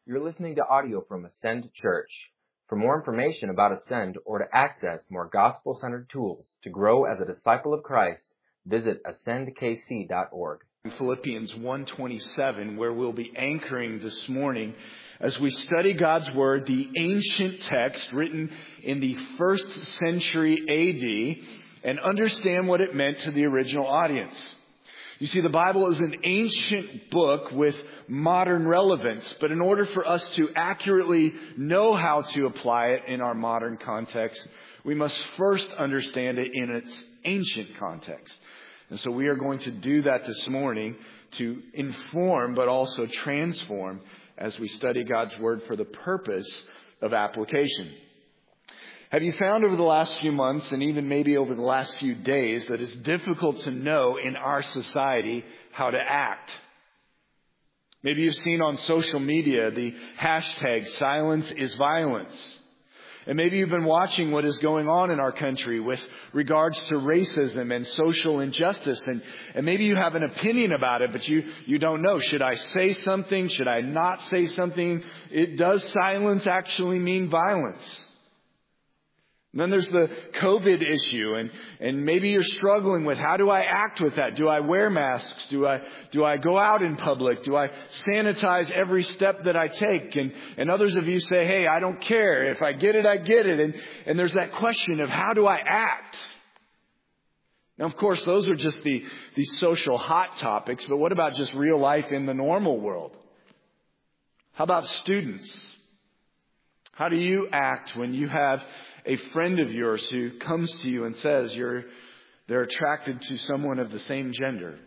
You're listening to audio from Ascend Church. For more information about Ascend or to access more gospel-centered tools to grow as a disciple of Christ, visit ascendkc.org. Philippians 1:27, where we'll be anchoring this morning as we study God's Word, the ancient text written in the 1st century AD, and understand what it meant to the original audience. You see, the Bible is an ancient book with modern relevance, but in order for us to accurately know how to apply it in our modern context, we must first understand it in its ancient context. And so we are going to do that this morning to inform but also transform as we study God's Word for the purpose of application. Have you found over the last few months and even maybe over the last few days that it's difficult to know in our society how to act? Maybe you've seen on social media the hashtag silence is violence. And maybe you've been watching what is going on in our country with regards to racism and social injustice. And maybe you have an opinion about it, but you don't know. Should I say something? Should I not say something? Does silence actually mean violence? And then there's the COVID issue, and maybe you're struggling with how do I act with that? Do I wear masks? Do I go out in public? Do I sanitize every step that I take? And others of you say, hey, I don't care. If I get it, I get it. And there's that question of how do I act? Now, of course, those are just the social hot topics, but what about just real life in the normal world? How about students? How do you act when you have a friend of yours who comes to you and says they're attracted to someone of the same gender?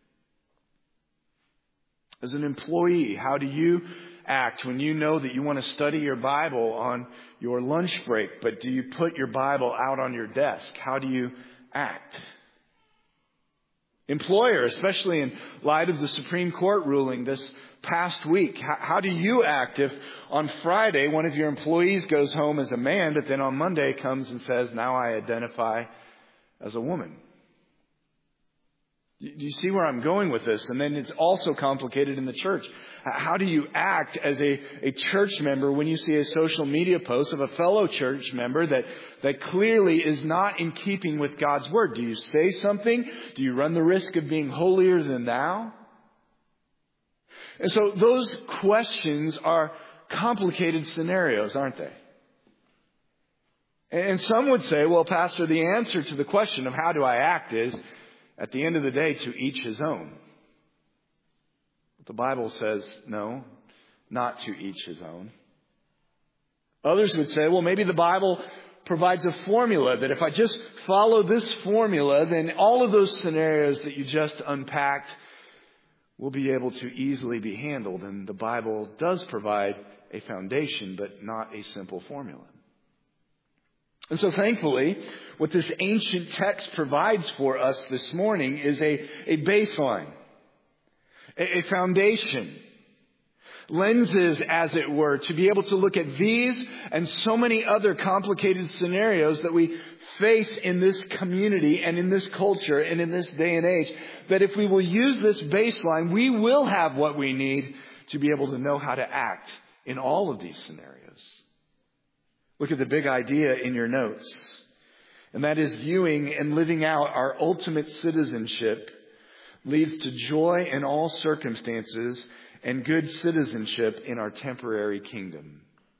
As an employee, how do you act when you know that you want to study your Bible on your lunch break, but do you put your Bible out on your desk? How do you act? Employer, especially in light of the Supreme Court ruling this past week, how do you act if on Friday one of your employees goes home as a man, but then on Monday comes and says, now I identify as a woman? Do you see where I'm going with this? And then it's also complicated in the church. How do you act as a church member when you see a social media post of a fellow church member that clearly is not in keeping with God's Word? Do you say something? Do you run the risk of being holier than thou? And so those questions are complicated scenarios, aren't they? And some would say, well, Pastor, the answer to the question of how do I act is, at the end of the day, to each his own. But the Bible says, no, not to each his own. Others would say, well, maybe the Bible provides a formula that if I just follow this formula, then all of those scenarios that you just unpacked will be able to easily be handled. And the Bible does provide a foundation, but not a simple formula. And so thankfully, what this ancient text provides for us this morning is a baseline, a foundation, lenses, as it were, to be able to look at these and so many other complicated scenarios that we face in this community and in this culture and in this day and age, that if we will use this baseline, we will have what we need to be able to know how to act in all of these scenarios. Look at the big idea in your notes, and that is viewing and living out our ultimate citizenship leads to joy in all circumstances and good citizenship in our temporary kingdom.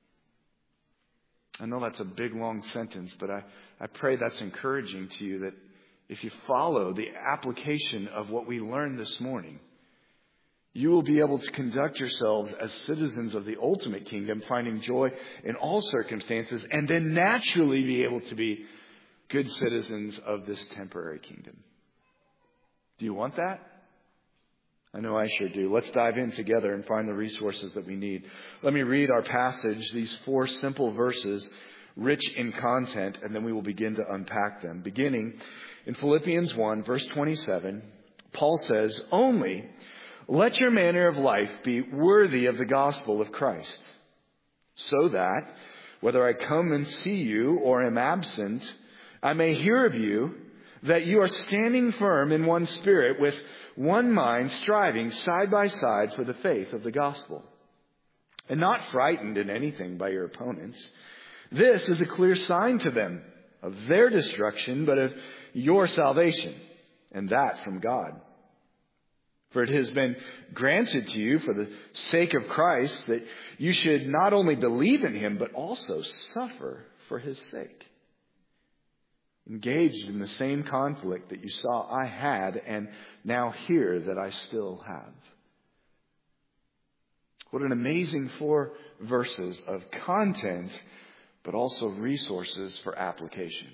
I know that's a big, long sentence, but I pray that's encouraging to you, that if you follow the application of what we learned this morning, you will be able to conduct yourselves as citizens of the ultimate kingdom, finding joy in all circumstances, and then naturally be able to be good citizens of this temporary kingdom. Do you want that? I know I sure do. Let's dive in together and find the resources that we need. Let me read our passage, these 4 simple verses, rich in content, and then we will begin to unpack them. Beginning in Philippians 1, verse 27, Paul says, "Only let your manner of life be worthy of the gospel of Christ, so that, whether I come and see you or am absent, I may hear of you that you are standing firm in one spirit, with one mind, striving side by side for the faith of the gospel, and not frightened in anything by your opponents. This is a clear sign to them of their destruction, but of your salvation, and that from God. For it has been granted to you for the sake of Christ that you should not only believe in him, but also suffer for his sake. Engaged in the same conflict that you saw I had and now hear that I still have. What an amazing 4 verses of content, but also resources for application.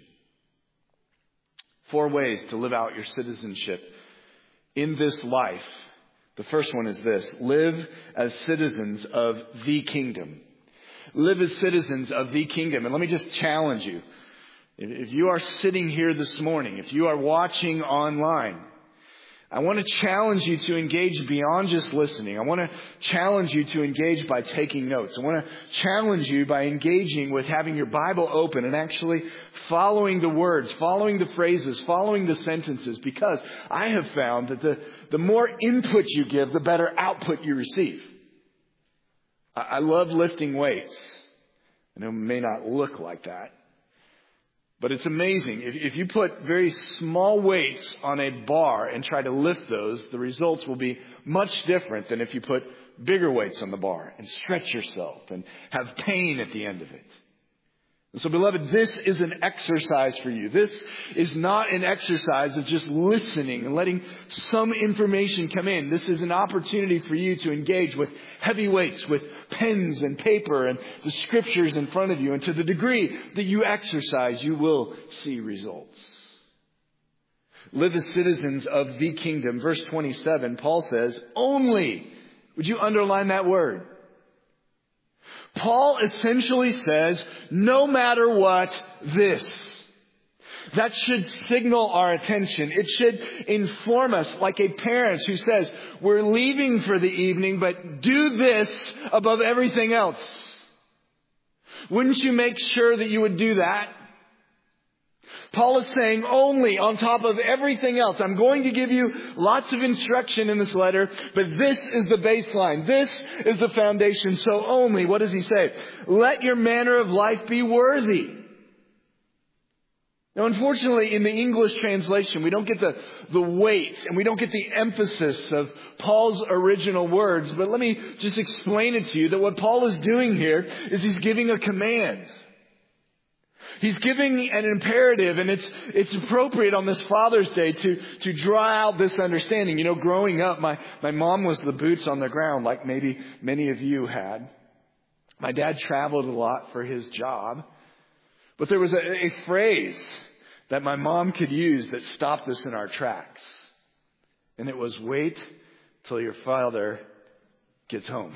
4 ways to live out your citizenship in this life. The first one is this: live as citizens of the kingdom. Live as citizens of the kingdom. And let me just challenge you. If you are sitting here this morning, if you are watching online, I want to challenge you to engage beyond just listening. I want to challenge you to engage by taking notes. I want to challenge you by engaging with having your Bible open and actually following the words, following the phrases, following the sentences, because I have found that the more input you give, the better output you receive. I love lifting weights. I know it may not look like that, but it's amazing. If you put very small weights on a bar and try to lift those, the results will be much different than if you put bigger weights on the bar and stretch yourself and have pain at the end of it. And so, beloved, this is an exercise for you. This is not an exercise of just listening and letting some information come in. This is an opportunity for you to engage with heavy weights, with pens and paper and the scriptures in front of you. And to the degree that you exercise, you will see results. Live as citizens of the kingdom. Verse 27, Paul says, only. Would you underline that word? Paul essentially says, no matter what, this. That should signal our attention. It should inform us like a parent who says, we're leaving for the evening, but do this above everything else. Wouldn't you make sure that you would do that? Paul is saying only on top of everything else. I'm going to give you lots of instruction in this letter, but this is the baseline. This is the foundation. So only, what does he say? Let your manner of life be worthy. Now, unfortunately, in the English translation, we don't get the weight and we don't get the emphasis of Paul's original words. But let me just explain it to you that what Paul is doing here is he's giving a command. He's giving an imperative, and it's appropriate on this Father's Day to draw out this understanding. You know, growing up, my mom was the boots on the ground, like maybe many of you had. My dad traveled a lot for his job. But there was a phrase that my mom could use that stopped us in our tracks. And it was, wait till your father gets home.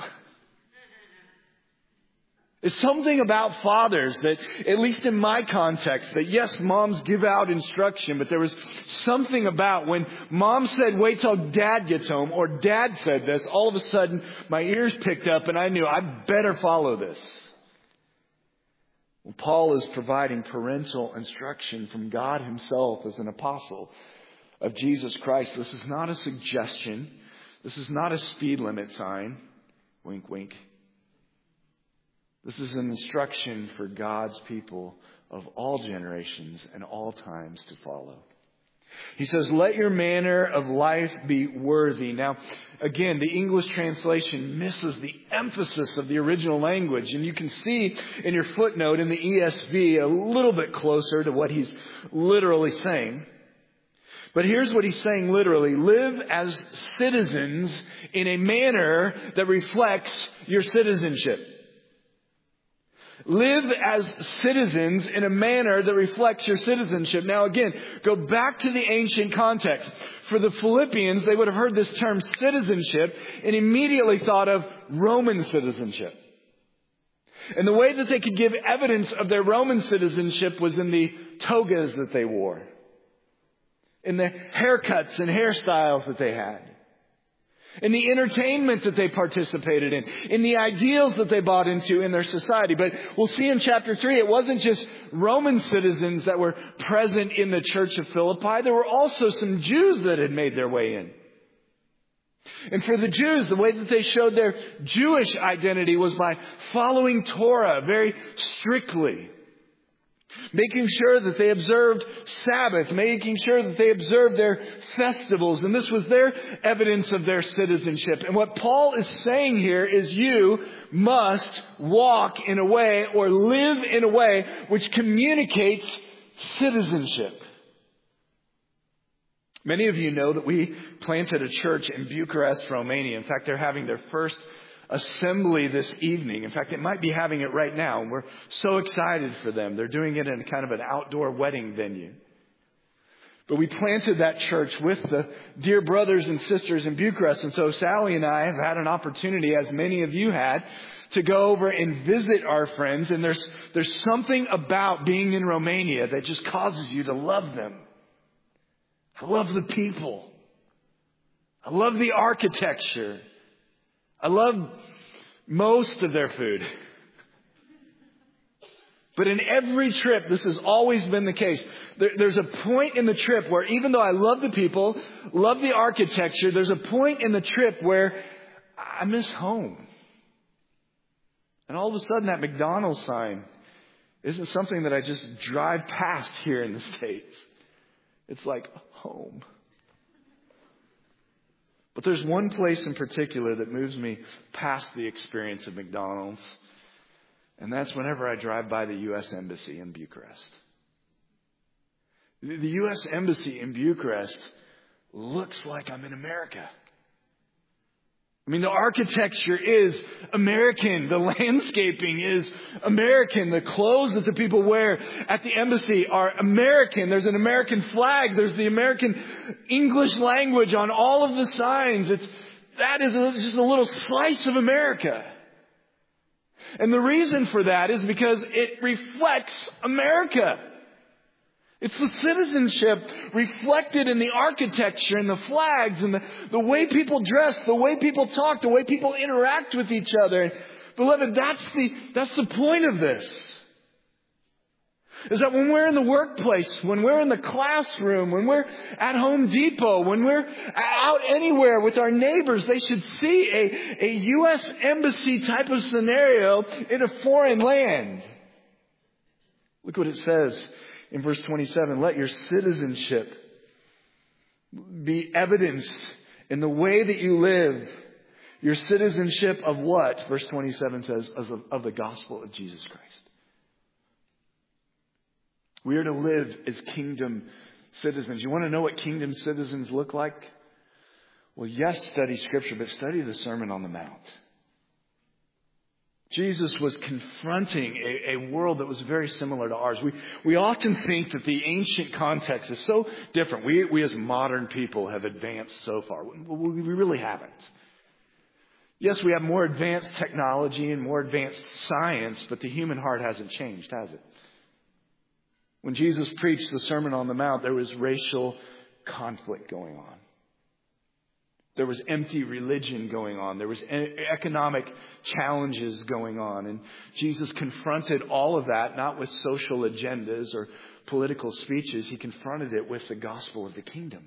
It's something about fathers that, at least in my context, that yes, moms give out instruction, but there was something about when mom said, wait till dad gets home, or dad said this, all of a sudden my ears picked up and I knew I better follow this. Well, Paul is providing parental instruction from God himself as an apostle of Jesus Christ. This is not a suggestion. This is not a speed limit sign. Wink, wink. This is an instruction for God's people of all generations and all times to follow. He says, let your manner of life be worthy. Now, again, the English translation misses the emphasis of the original language. And you can see in your footnote in the ESV a little bit closer to what he's literally saying. But here's what he's saying literally. Live as citizens in a manner that reflects your citizenship. Live as citizens in a manner that reflects your citizenship. Now again, go back to the ancient context. For the Philippians, they would have heard this term citizenship and immediately thought of Roman citizenship. And the way that they could give evidence of their Roman citizenship was in the togas that they wore, in the haircuts and hairstyles that they had, in the entertainment that they participated in the ideals that they bought into in their society. But we'll see in chapter 3, it wasn't just Roman citizens that were present in the church of Philippi. There were also some Jews that had made their way in. And for the Jews, the way that they showed their Jewish identity was by following Torah very strictly. Making sure that they observed Sabbath, making sure that they observed their festivals. And this was their evidence of their citizenship. And what Paul is saying here is you must walk in a way or live in a way which communicates citizenship. Many of you know that we planted a church in Bucharest, Romania. In fact, they're having their first assembly this evening. In fact, it might be having it right now. And we're so excited for them. They're doing it in kind of an outdoor wedding venue. But we planted that church with the dear brothers and sisters in Bucharest. And so Sally and I have had an opportunity, as many of you had, to go over and visit our friends. And there's something about being in Romania that just causes you to love them. I love the people. I love the architecture. I love most of their food. But in every trip, this has always been the case. There's a point in the trip where even though I love the people, love the architecture, there's a point in the trip where I miss home. And all of a sudden that McDonald's sign isn't something that I just drive past here in the States. It's like home. But there's one place in particular that moves me past the experience of McDonald's. And that's whenever I drive by the U.S. Embassy in Bucharest. The U.S. Embassy in Bucharest looks like I'm in America. I mean, the architecture is American. The landscaping is American. The clothes that the people wear at the embassy are American. There's an American flag. There's the American English language on all of the signs. That is just a little slice of America. And the reason for that is because it reflects America. It's the citizenship reflected in the architecture and the flags and the way people dress, the way people talk, the way people interact with each other. And beloved, that's the point of this. Is that when we're in the workplace, when we're in the classroom, when we're at Home Depot, when we're out anywhere with our neighbors, they should see a U.S. Embassy type of scenario in a foreign land. Look what it says in verse 27, let your citizenship be evidenced in the way that you live. Your citizenship of what? Verse 27 says, of the gospel of Jesus Christ. We are to live as kingdom citizens. You want to know what kingdom citizens look like? Well, yes, study Scripture, but study the Sermon on the Mount. Jesus was confronting a world that was very similar to ours. We often think that the ancient context is so different. We as modern people have advanced so far. We really haven't. Yes, we have more advanced technology and more advanced science, but the human heart hasn't changed, has it? When Jesus preached the Sermon on the Mount, there was racial conflict going on. There was empty religion going on. There was economic challenges going on. And Jesus confronted all of that, not with social agendas or political speeches. He confronted it with the gospel of the kingdom.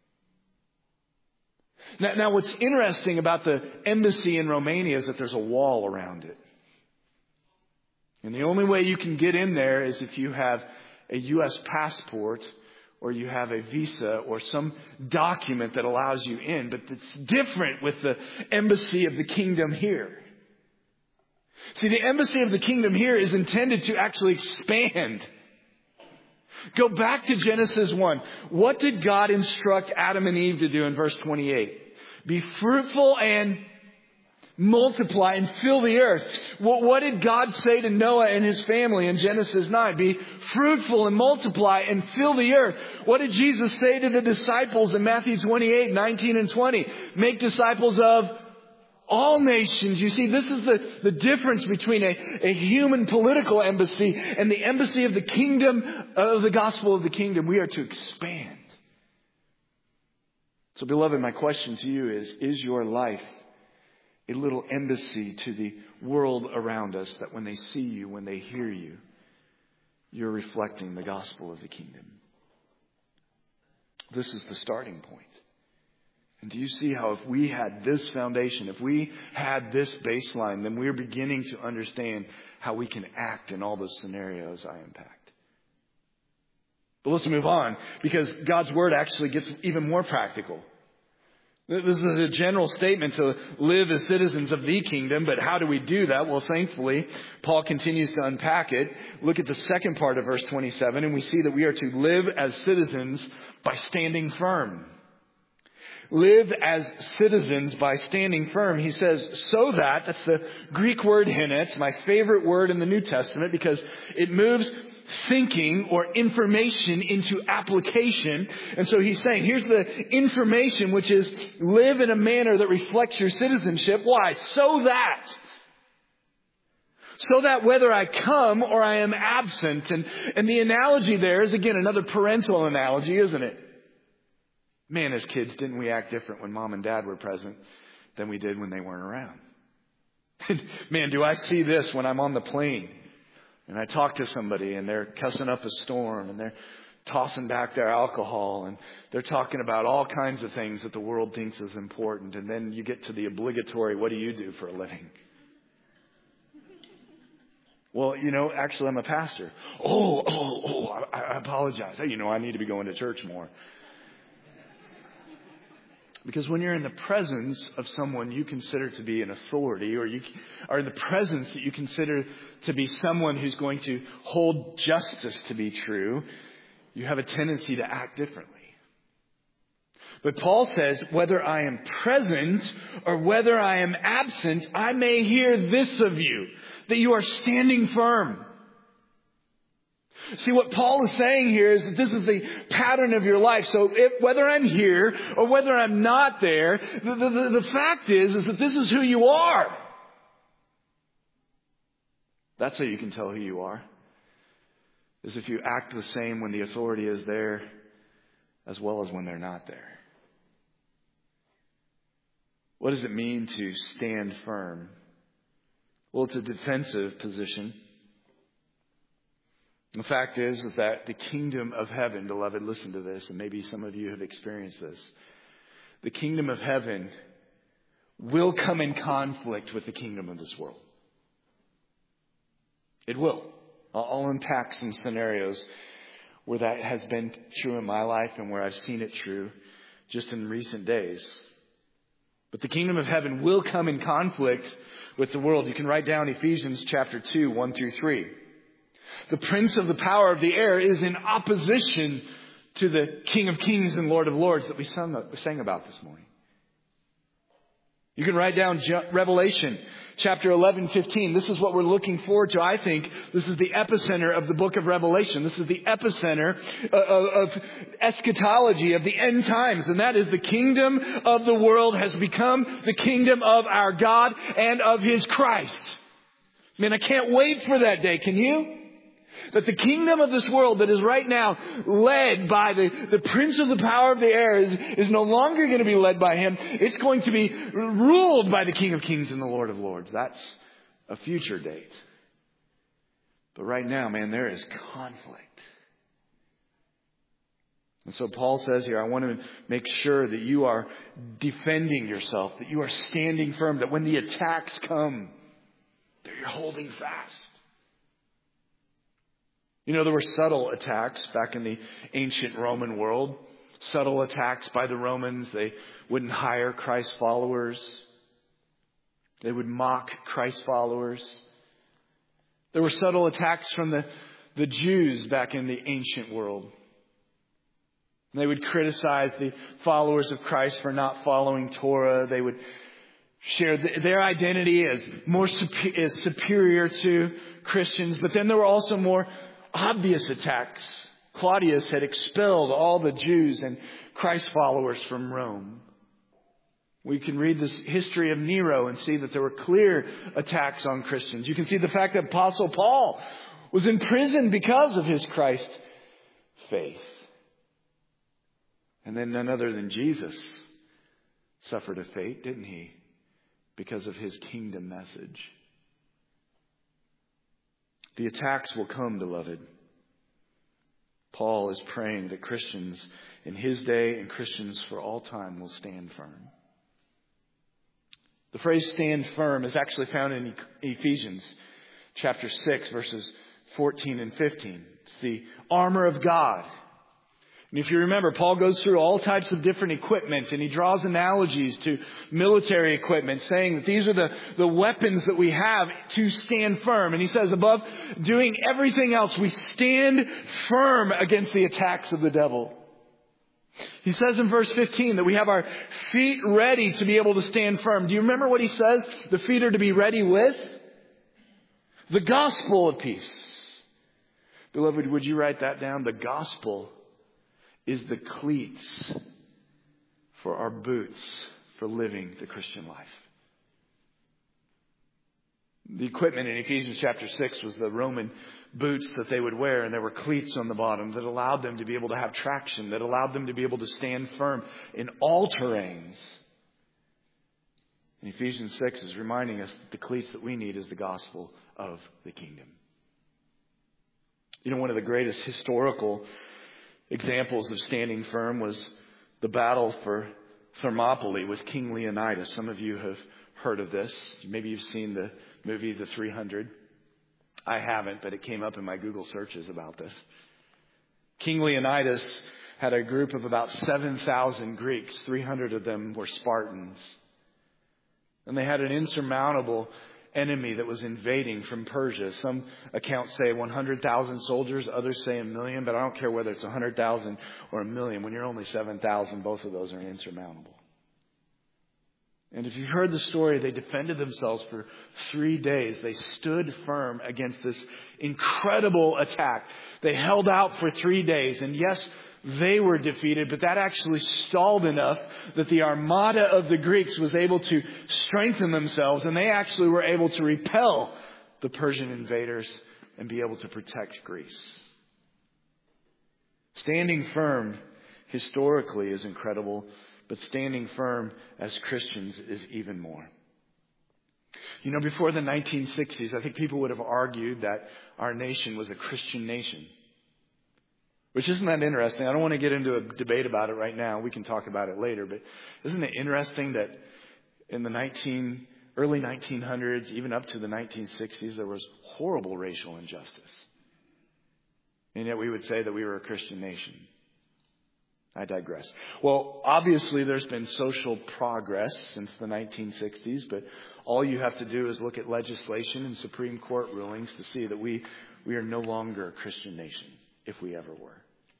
Now what's interesting about the embassy in Romania is that there's a wall around it. And the only way you can get in there is if you have a U.S. passport or you have a visa or some document that allows you in. But it's different with the embassy of the kingdom here. See, the embassy of the kingdom here is intended to actually expand. Go back to Genesis 1. What did God instruct Adam and Eve to do in verse 28? Be fruitful and multiply and fill the earth. What did God say to Noah and his family in Genesis 9? Be fruitful and multiply and fill the earth. What did Jesus say to the disciples in Matthew 28, 19 and 20? Make disciples of all nations. You see, this is the difference between a human political embassy and the embassy of the kingdom, of the gospel of the kingdom. We are to expand. So, beloved, my question to you is your life a little embassy to the world around us, that when they see you, when they hear you, you're reflecting the gospel of the kingdom? This is the starting point. And do you see how if we had this foundation, if we had this baseline, then we're beginning to understand how we can act in all those scenarios I unpacked. But let's move on, because God's Word actually gets even more practical. This is a general statement to live as citizens of the kingdom, but how do we do that? Well, thankfully, Paul continues to unpack it. Look at the second part of verse 27, and we see that we are to live as citizens by standing firm. Live as citizens by standing firm. He says, so that's the Greek word hene. It's my favorite word in the New Testament because it moves thinking or information into application. And so he's saying, here's the information, which is live in a manner that reflects your citizenship. Why? So that whether I come or I am absent. And the analogy there is, again, another parental analogy, isn't it? Man, as kids, didn't we act different when mom and dad were present than we did when they weren't around? Man, do I see this when I'm on the plane and I talk to somebody and they're cussing up a storm and they're tossing back their alcohol and they're talking about all kinds of things that the world thinks is important. And then you get to the obligatory, what do you do for a living? Well, actually I'm a pastor. I apologize. Hey, I need to be going to church more. Because when you're in the presence of someone you consider to be an authority, or you are in the presence that you consider to be someone who's going to hold justice to be true, you have a tendency to act differently. But Paul says, whether I am present or whether I am absent, I may hear this of you, that you are standing firm. See, what Paul is saying here is that this is the pattern of your life. So whether I'm here or whether I'm not there, the fact is that this is who you are. That's how you can tell who you are. Is if you act the same when the authority is there as well as when they're not there. What does it mean to stand firm? Well, it's a defensive position. The fact is that the kingdom of heaven, beloved, listen to this, and maybe some of you have experienced this. The kingdom of heaven will come in conflict with the kingdom of this world. It will. I'll unpack some scenarios where that has been true in my life and where I've seen it true just in recent days. But the kingdom of heaven will come in conflict with the world. You can write down Ephesians chapter 2, 1 through 3. The prince of the power of the air is in opposition to the King of Kings and Lord of Lords that we sang about this morning. You can write down Revelation chapter 11, 15. This is what we're looking forward to. I think this is the epicenter of the book of Revelation. This is the epicenter of eschatology, of the end times. And that is the kingdom of the world has become the kingdom of our God and of His Christ. Man, I can't wait for that day. Can you? That the kingdom of this world that is right now led by the prince of the power of the air is no longer going to be led by him. It's going to be ruled by the King of Kings and the Lord of Lords. That's a future date. But right now, man, there is conflict. And so Paul says here, I want to make sure that you are defending yourself, that you are standing firm, that when the attacks come, that you're holding fast. There were subtle attacks back in the ancient Roman world. Subtle attacks by the Romans. They wouldn't hire Christ followers. They would mock Christ followers. There were subtle attacks from the Jews back in the ancient world. They would criticize the followers of Christ for not following Torah. They would share their identity as superior to Christians. But then there were also more obvious attacks. Claudius had expelled all the Jews and Christ followers from Rome. We can read this history of Nero and see that there were clear attacks on Christians. You can see the fact that Apostle Paul was in prison because of his Christ faith. And then none other than Jesus suffered a fate, didn't he? Because of his kingdom message. The attacks will come, beloved. Paul is praying that Christians in his day and Christians for all time will stand firm. The phrase stand firm is actually found in Ephesians chapter 6, verses 14 and 15. It's the armor of God. And if you remember, Paul goes through all types of different equipment, and he draws analogies to military equipment, saying that these are the weapons that we have to stand firm. And he says, above doing everything else, we stand firm against the attacks of the devil. He says in verse 15 that we have our feet ready to be able to stand firm. Do you remember what he says? The feet are to be ready with the gospel of peace. Beloved, would you write that down? The gospel is the cleats for our boots for living the Christian life. The equipment in Ephesians chapter 6 was the Roman boots that they would wear, and there were cleats on the bottom that allowed them to be able to have traction, that allowed them to be able to stand firm in all terrains. And Ephesians 6 is reminding us that the cleats that we need is the gospel of the kingdom. You know, one of the greatest historical examples of standing firm was the battle for Thermopylae with King Leonidas. Some of you have heard of this. Maybe you've seen the movie The 300. I haven't, but it came up in my Google searches about this. King Leonidas had a group of about 7,000 Greeks. 300 of them were Spartans. And they had an insurmountable enemy that was invading from Persia. Some accounts say 100,000 soldiers, others say 1 million, but I don't care whether it's 100,000 or 1 million. When you're only 7,000, both of those are insurmountable. And if you've heard the story, they defended themselves for 3 days. They stood firm against this incredible attack. They held out for 3 days. And yes, they were defeated, but that actually stalled enough that the armada of the Greeks was able to strengthen themselves, and they actually were able to repel the Persian invaders and be able to protect Greece. Standing firm historically is incredible, but standing firm as Christians is even more. You know, before the 1960s, I think people would have argued that our nation was a Christian nation. Which isn't that interesting? I don't want to get into a debate about it right now. We can talk about it later. But isn't it interesting that in the early 1900s, even up to the 1960s, there was horrible racial injustice. And yet we would say that we were a Christian nation. I digress. Well, obviously there's been social progress since the 1960s, but all you have to do is look at legislation and Supreme Court rulings to see that we are no longer a Christian nation, if we ever were.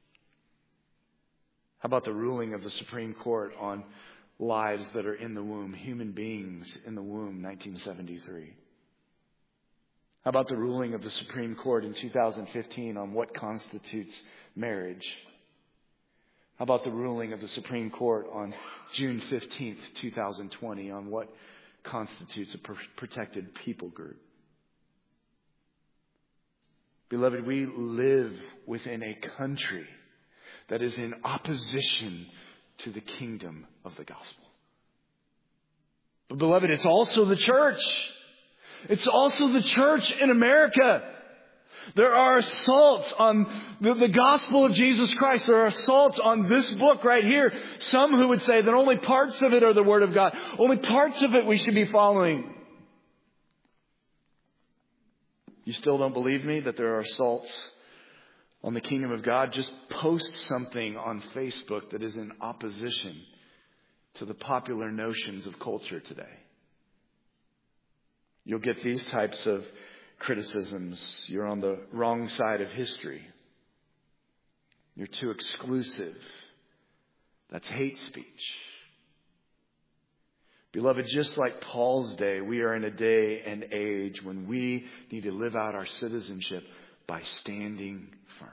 How about the ruling of the Supreme Court on lives that are in the womb, human beings in the womb, 1973? How about the ruling of the Supreme Court in 2015 on what constitutes marriage? How about the ruling of the Supreme Court on June 15th, 2020 on what constitutes a protected people group? Beloved, we live within a country that is in opposition to the kingdom of the gospel. But beloved, it's also the church. It's also the church in America. There are assaults on the gospel of Jesus Christ. There are assaults on this book right here. Some who would say that only parts of it are the Word of God. Only parts of it we should be following. You still don't believe me that there are assaults on the kingdom of God? Just post something on Facebook that is in opposition to the popular notions of culture today. You'll get these types of criticisms. You're on the wrong side of history. You're too exclusive. That's hate speech. Beloved, just like Paul's day, we are in a day and age when we need to live out our citizenship by standing firm.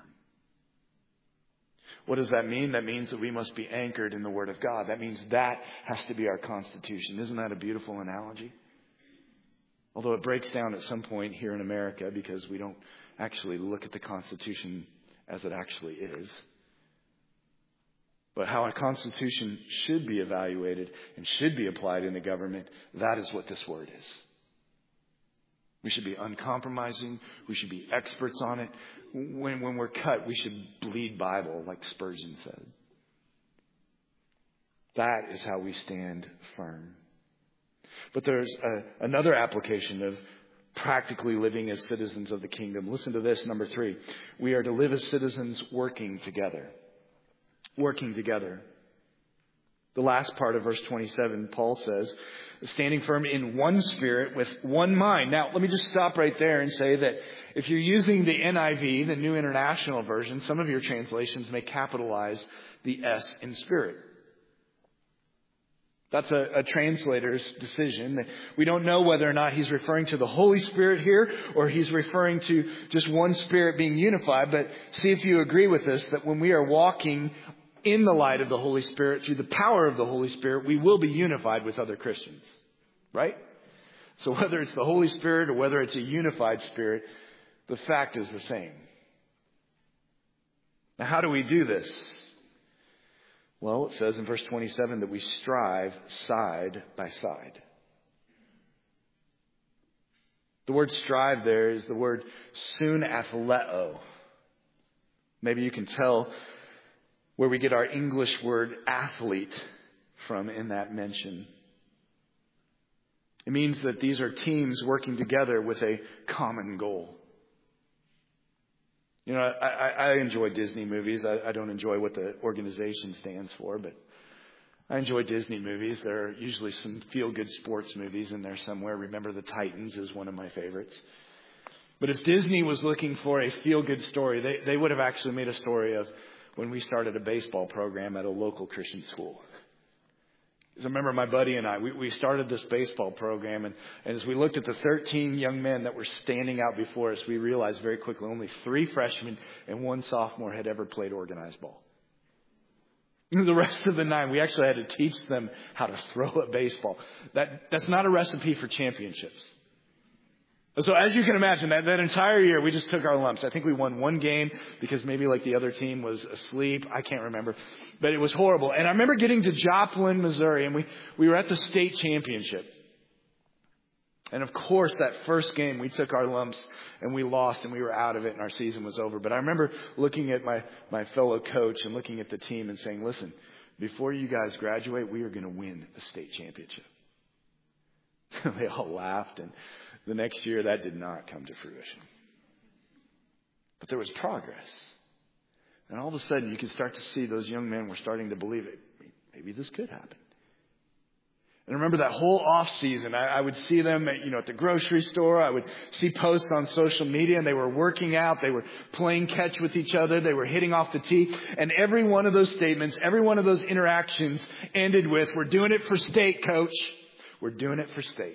What does that mean? That means that we must be anchored in the Word of God. That means that has to be our Constitution. Isn't that a beautiful analogy? Although it breaks down at some point here in America because we don't actually look at the Constitution as it actually is. But how a Constitution should be evaluated and should be applied in the government, that is what this word is. We should be uncompromising. We should be experts on it. When we're cut, we should bleed Bible, like Spurgeon said. That is how we stand firm. But there's another application of practically living as citizens of the kingdom. Listen to this, number 3. We are to live as citizens working together. Working together. The last part of verse 27, Paul says, standing firm in one spirit with one mind. Now, let me just stop right there and say that if you're using the NIV, the New International Version, some of your translations may capitalize the S in spirit. That's a translator's decision. We don't know whether or not he's referring to the Holy Spirit here or he's referring to just one Spirit being unified. But see if you agree with this, that when we are walking in the light of the Holy Spirit, through the power of the Holy Spirit, we will be unified with other Christians. Right? So whether it's the Holy Spirit or whether it's a unified Spirit, the fact is the same. Now, how do we do this? Well, it says in verse 27 that we strive side by side. The word strive there is the word sunathleo. Maybe you can tell where we get our English word athlete from in that mention. It means that these are teams working together with a common goal. You know, I enjoy Disney movies. I don't enjoy what the organization stands for, but I enjoy Disney movies. There are usually some feel-good sports movies in there somewhere. Remember the Titans is one of my favorites. But if Disney was looking for a feel-good story, they would have actually made a story of when we started a baseball program at a local Christian school. Because I remember my buddy and I, we started this baseball program, and as we looked at the 13 young men that were standing out before us, we realized very quickly only 3 freshmen and 1 sophomore had ever played organized ball. The rest of the 9, we actually had to teach them how to throw a baseball. That's not a recipe for championships. So as you can imagine, that entire year, we just took our lumps. I think we won 1 game because maybe like the other team was asleep. I can't remember. But it was horrible. And I remember getting to Joplin, Missouri, and we were at the state championship. And of course, that first game, we took our lumps and we lost and we were out of it and our season was over. But I remember looking at my fellow coach and looking at the team and saying, listen, before you guys graduate, we are going to win the state championship. They all laughed, and the next year, that did not come to fruition. But there was progress. And all of a sudden, you could start to see those young men were starting to believe it. Maybe this could happen. And I remember that whole off season, I would see them at the grocery store. I would see posts on social media, and they were working out. They were playing catch with each other. They were hitting off the tee. And every one of those statements, every one of those interactions ended with, "We're doing it for state, coach. We're doing it for state."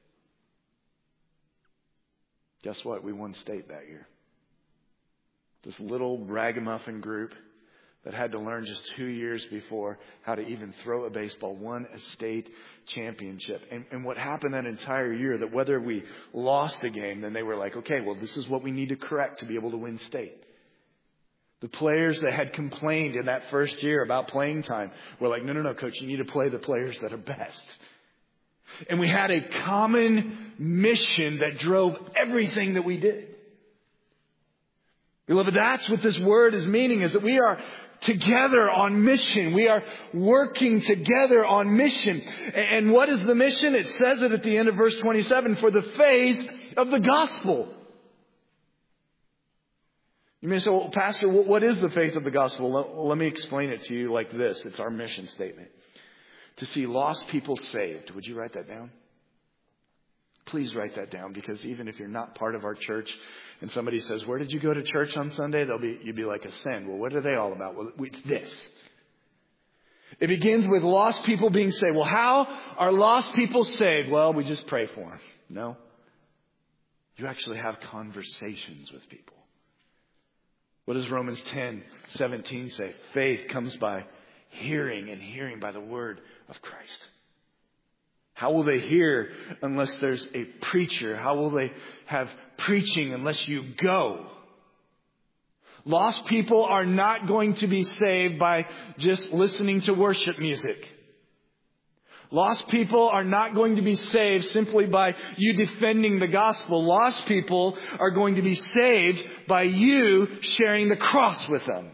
Guess what? We won state that year. This little ragamuffin group that had to learn just 2 years before how to even throw a baseball won a state championship. And what happened that entire year, that whether we lost the game, then they were like, okay, well, this is what we need to correct to be able to win state. The players that had complained in that first year about playing time were like, no, coach, you need to play the players that are best. And we had a common mission that drove everything that we did. Beloved, that's what this word is meaning, is that we are together on mission. We are working together on mission. And what is the mission? It says it at the end of verse 27, for the faith of the gospel. You may say, well, Pastor, what is the faith of the gospel? Well, let me explain it to you like this. It's our mission statement. To see lost people saved. Would you write that down? Please write that down, because even if you're not part of our church and somebody says, where did you go to church on Sunday? You'd be like, Ascend. Well, what are they all about? Well, it's this. It begins with lost people being saved. Well, how are lost people saved? Well, we just pray for them. No. You actually have conversations with people. What does Romans 10:17 say? Faith comes by hearing, and hearing by the word of Christ. How will they hear unless there's a preacher? How will they have preaching unless you go? Lost people are not going to be saved by just listening to worship music. Lost people are not going to be saved simply by you defending the gospel. Lost people are going to be saved by you sharing the cross with them.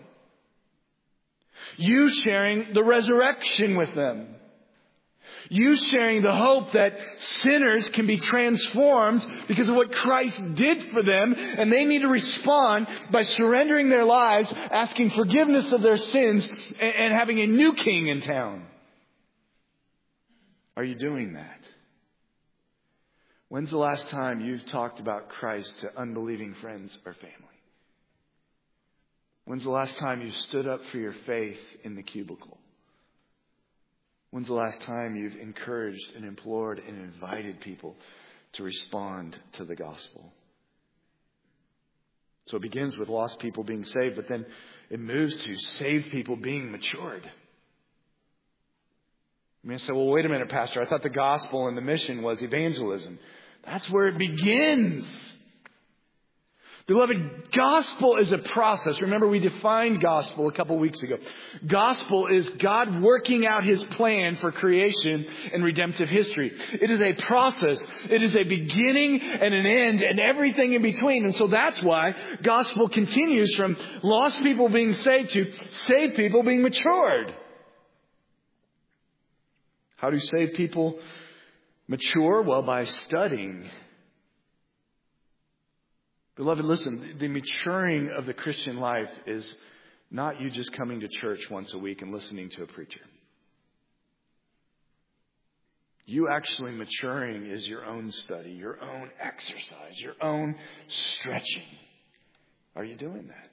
You sharing the resurrection with them. You sharing the hope that sinners can be transformed because of what Christ did for them, and they need to respond by surrendering their lives, asking forgiveness of their sins, and having a new king in town. Are you doing that? When's the last time you've talked about Christ to unbelieving friends or family? When's the last time you stood up for your faith in the cubicle? When's the last time you've encouraged and implored and invited people to respond to the gospel? So it begins with lost people being saved, but then it moves to saved people being matured. You may say, well, wait a minute, Pastor. I thought the gospel and the mission was evangelism. That's where it begins. Beloved, gospel is a process. Remember, we defined gospel a couple weeks ago. Gospel is God working out His plan for creation and redemptive history. It is a process. It is a beginning and an end and everything in between. And so that's why gospel continues from lost people being saved to saved people being matured. How do saved people mature? Well, by studying. Beloved, listen, the maturing of the Christian life is not you just coming to church once a week and listening to a preacher. You actually maturing is your own study, your own exercise, your own stretching. Are you doing that?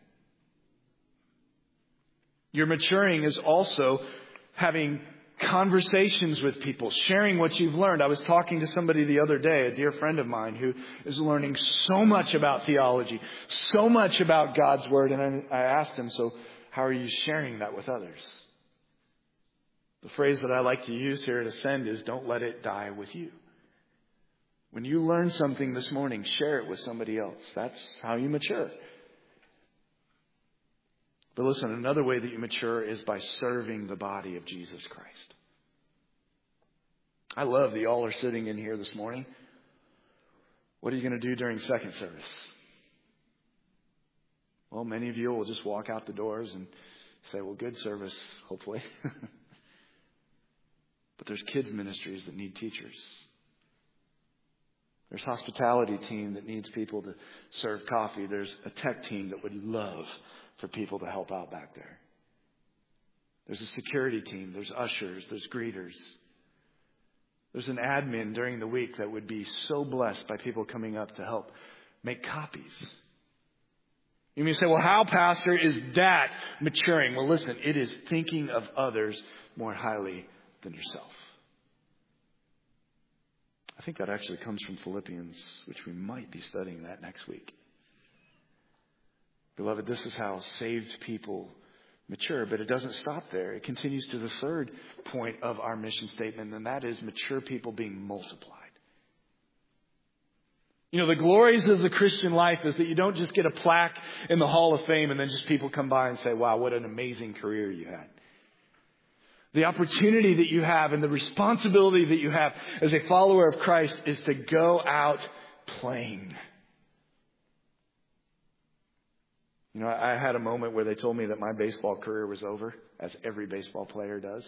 Your maturing is also having conversations with people, sharing what you've learned. I was talking to somebody the other day, a dear friend of mine, who is learning so much about theology, so much about God's Word. And I asked him, so how are you sharing that with others? The phrase that I like to use here at Ascend is, don't let it die with you. When you learn something this morning, share it with somebody else. That's how you mature. But listen, another way that you mature is by serving the body of Jesus Christ. I love that y'all are sitting in here this morning. What are you going to do during second service? Well, many of you will just walk out the doors and say, well, good service, hopefully. But there's kids ministries that need teachers. There's a hospitality team that needs people to serve coffee. There's a tech team that would love for people to help out back there. There's a security team. There's ushers. There's greeters. There's an admin during the week that would be so blessed by people coming up to help make copies. You may say, well, how, Pastor, is that maturing? Well, listen, it is thinking of others more highly than yourself. I think that actually comes from Philippians, which we might be studying that next week. Beloved, this is how saved people mature, but it doesn't stop there. It continues to the third point of our mission statement, and that is mature people being multiplied. You know, the glories of the Christian life is that you don't just get a plaque in the Hall of Fame and then just people come by and say, wow, what an amazing career you had. The opportunity that you have and the responsibility that you have as a follower of Christ is to go out playing. You know, I had a moment where they told me that my baseball career was over, as every baseball player does.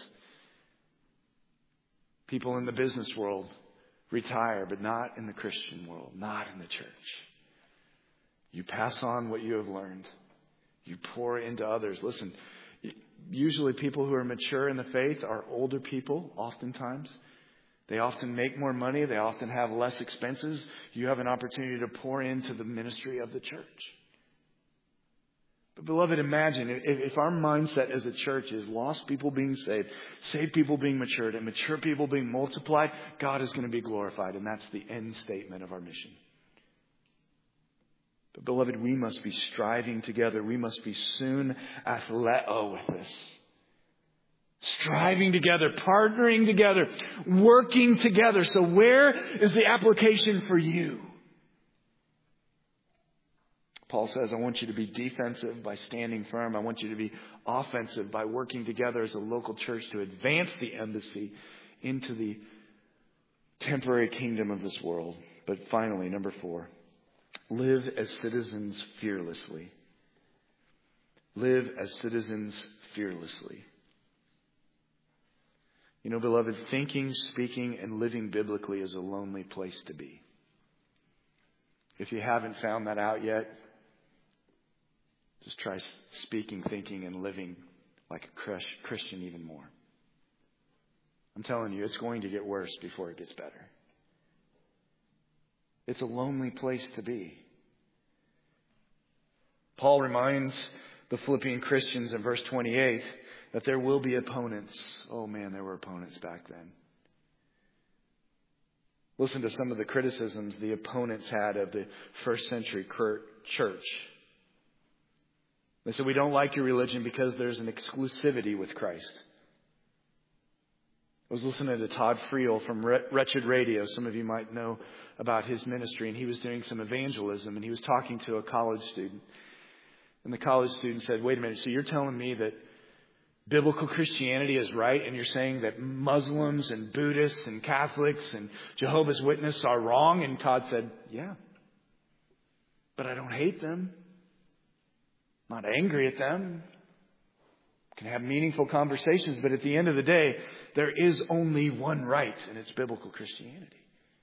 People in the business world retire, but not in the Christian world, not in the church. You pass on what you have learned. You pour into others. Listen, usually people who are mature in the faith are older people, oftentimes. They often make more money. They often have less expenses. You have an opportunity to pour into the ministry of the church. But beloved, imagine if our mindset as a church is lost people being saved, saved people being matured, and mature people being multiplied, God is going to be glorified. And that's the end statement of our mission. But beloved, we must be striving together. We must be soon athleo with this. Striving together, partnering together, working together. So where is the application for you? Paul says, I want you to be defensive by standing firm. I want you to be offensive by working together as a local church to advance the embassy into the temporary kingdom of this world. But finally, number 4, live as citizens fearlessly. Live as citizens fearlessly. You know, beloved, thinking, speaking, and living biblically is a lonely place to be. If you haven't found that out yet, just try speaking, thinking, and living like a Christian even more. I'm telling you, it's going to get worse before it gets better. It's a lonely place to be. Paul reminds the Philippian Christians in verse 28 that there will be opponents. Oh man, there were opponents back then. Listen to some of the criticisms the opponents had of the first century church. They said, we don't like your religion because there's an exclusivity with Christ. I was listening to Todd Friel from Wretched Radio. Some of you might know about his ministry. And he was doing some evangelism. And he was talking to a college student. And the college student said, wait a minute, so you're telling me that biblical Christianity is right, and you're saying that Muslims and Buddhists and Catholics and Jehovah's Witnesses are wrong? And Todd said, yeah. But I don't hate them. I'm not angry at them. Can have meaningful conversations, but at the end of the day, there is only one right, and it's biblical Christianity.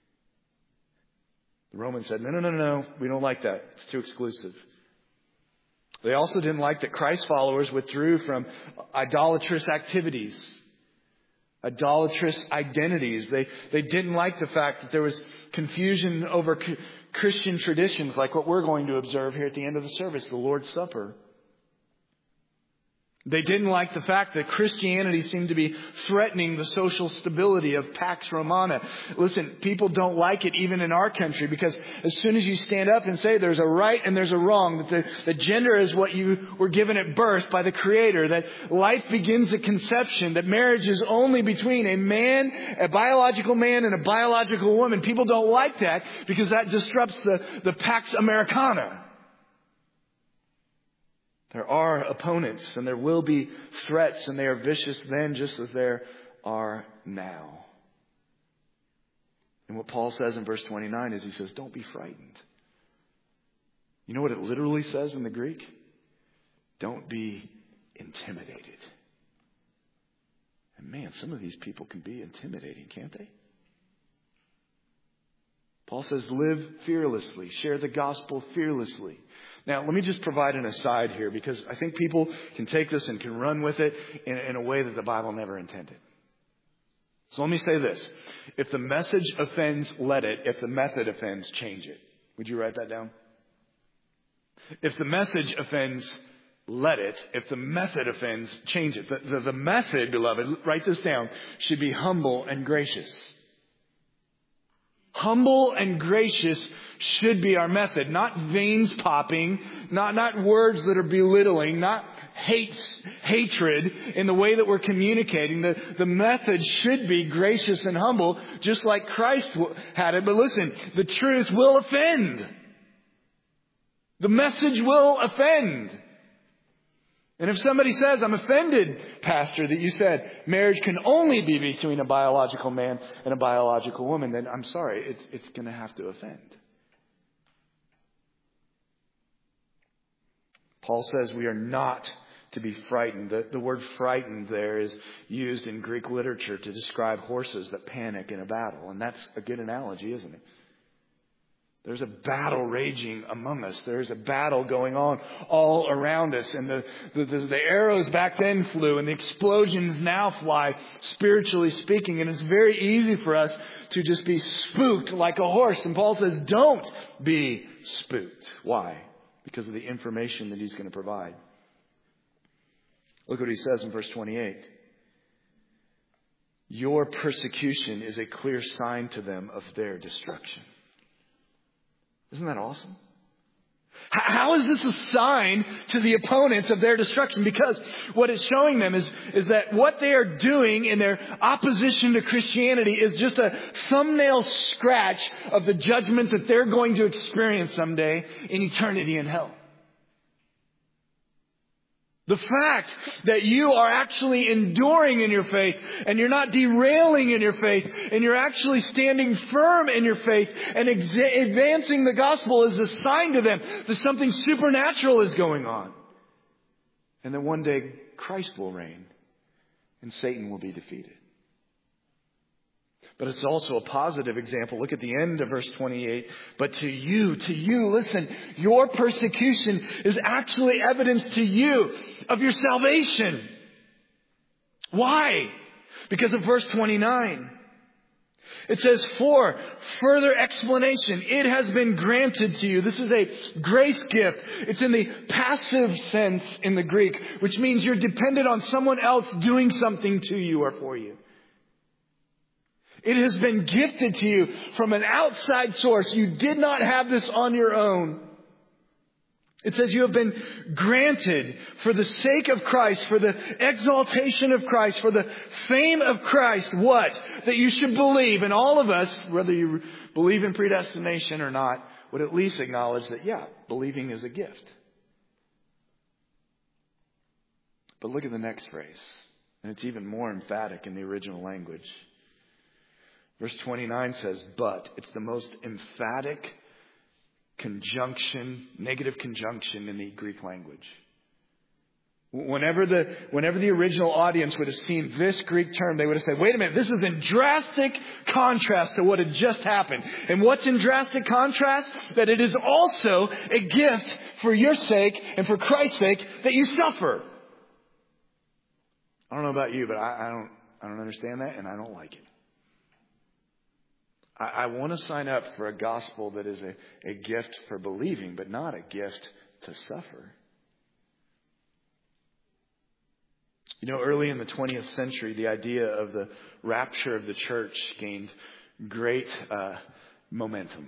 The Romans said, no, we don't like that. It's too exclusive. They also didn't like that Christ followers withdrew from idolatrous activities, idolatrous identities. They didn't like the fact that there was confusion over Christian traditions like what we're going to observe here at the end of the service, the Lord's Supper. They didn't like the fact that Christianity seemed to be threatening the social stability of Pax Romana. Listen, people don't like it even in our country, because as soon as you stand up and say there's a right and there's a wrong, that the gender is what you were given at birth by the Creator, that life begins at conception, that marriage is only between a biological man and a biological woman. People don't like that because that disrupts the Pax Americana. There are opponents, and there will be threats, and they are vicious then just as there are now. And what Paul says in verse 29 is he says, don't be frightened. You know what it literally says in the Greek? Don't be intimidated. And man, some of these people can be intimidating, can't they? Paul says, live fearlessly. Share the gospel fearlessly. Now, let me just provide an aside here, because I think people can take this and can run with it in a way that the Bible never intended. So let me say this. If the message offends, let it. If the method offends, change it. Would you write that down? If the message offends, let it. If the method offends, change it. The method, beloved, write this down, should be humble and gracious. Humble and gracious should be our method. Not veins popping, not words that are belittling, not hatred in the way that we're communicating. The method should be gracious and humble, just like Christ had it. But listen, the truth will offend. The message will offend. And if somebody says, I'm offended, Pastor, that you said marriage can only be between a biological man and a biological woman, then I'm sorry, it's going to have to offend. Paul says we are not to be frightened. The word frightened there is used in Greek literature to describe horses that panic in a battle. And that's a good analogy, isn't it? There's a battle raging among us. There's a battle going on all around us. And the arrows back then flew, and the explosions now fly, spiritually speaking. And it's very easy for us to just be spooked like a horse. And Paul says, don't be spooked. Why? Because of the information that he's going to provide. Look what he says in verse 28. Your persecution is a clear sign to them of their destruction. Isn't that awesome? How is this a sign to the opponents of their destruction? Because what it's showing them is that what they are doing in their opposition to Christianity is just a thumbnail scratch of the judgment that they're going to experience someday in eternity in hell. The fact that you are actually enduring in your faith and you're not derailing in your faith and you're actually standing firm in your faith and advancing the gospel is a sign to them that something supernatural is going on. And that one day Christ will reign and Satan will be defeated. But it's also a positive example. Look at the end of verse 28. But to you, listen, your persecution is actually evidence to you of your salvation. Why? Because of verse 29. It says, for further explanation, it has been granted to you. This is a grace gift. It's in the passive sense in the Greek, which means you're dependent on someone else doing something to you or for you. It has been gifted to you from an outside source. You did not have this on your own. It says you have been granted for the sake of Christ, for the exaltation of Christ, for the fame of Christ. What? That you should believe. And all of us, whether you believe in predestination or not, would at least acknowledge that, believing is a gift. But look at the next phrase. And it's even more emphatic in the original language. Verse 29 says, but. It's the most emphatic conjunction, negative conjunction in the Greek language. Whenever the original audience would have seen this Greek term, they would have said, wait a minute, this is in drastic contrast to what had just happened. And what's in drastic contrast? That it is also a gift for your sake and for Christ's sake that you suffer. I don't know about you, but I don't understand that and I don't like it. I want to sign up for a gospel that is a gift for believing, but not a gift to suffer. You know, early in the 20th century, the idea of the rapture of the church gained great momentum.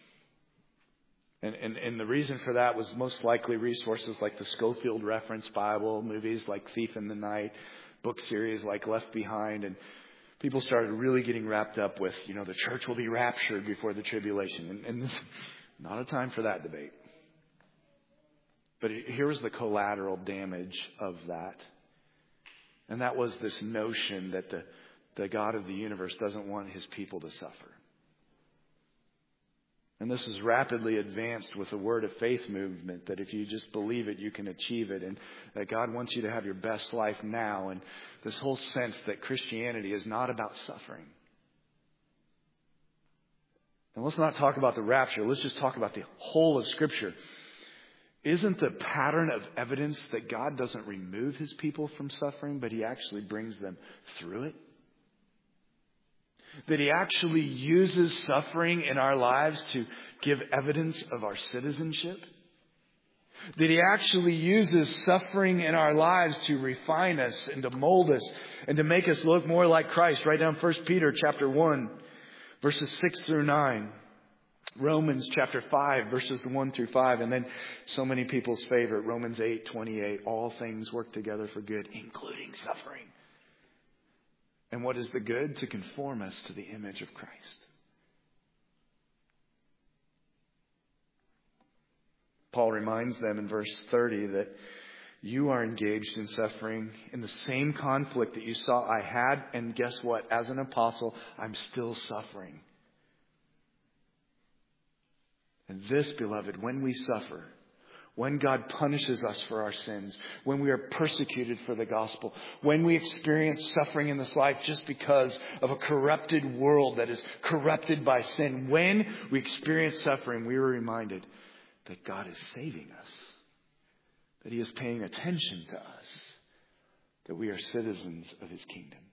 And the reason for that was most likely resources like the Schofield Reference Bible, movies like Thief in the Night, book series like Left Behind, and people started really getting wrapped up with, the church will be raptured before the tribulation. And this is not a time for that debate. But here was the collateral damage of that. And that was this notion that the God of the universe doesn't want his people to suffer. And this is rapidly advanced with the Word of Faith movement, that if you just believe it, you can achieve it. And that God wants you to have your best life now. And this whole sense that Christianity is not about suffering. And let's not talk about the rapture. Let's just talk about the whole of Scripture. Isn't the pattern of evidence that God doesn't remove his people from suffering, but he actually brings them through it? That he actually uses suffering in our lives to give evidence of our citizenship? That he actually uses suffering in our lives to refine us and to mold us and to make us look more like Christ? Write down 1 Peter chapter 1, verses 6 through 9. Romans chapter 5, verses 1 through 5. And then so many people's favorite, Romans 8:28. All things work together for good, including suffering. And what is the good? To conform us to the image of Christ. Paul reminds them in verse 30 that you are engaged in suffering in the same conflict that you saw I had. And guess what? As an apostle, I'm still suffering. And this, beloved, when we suffer, when God punishes us for our sins, when we are persecuted for the gospel, when we experience suffering in this life just because of a corrupted world that is corrupted by sin, when we experience suffering, we are reminded that God is saving us, that he is paying attention to us, that we are citizens of his kingdom.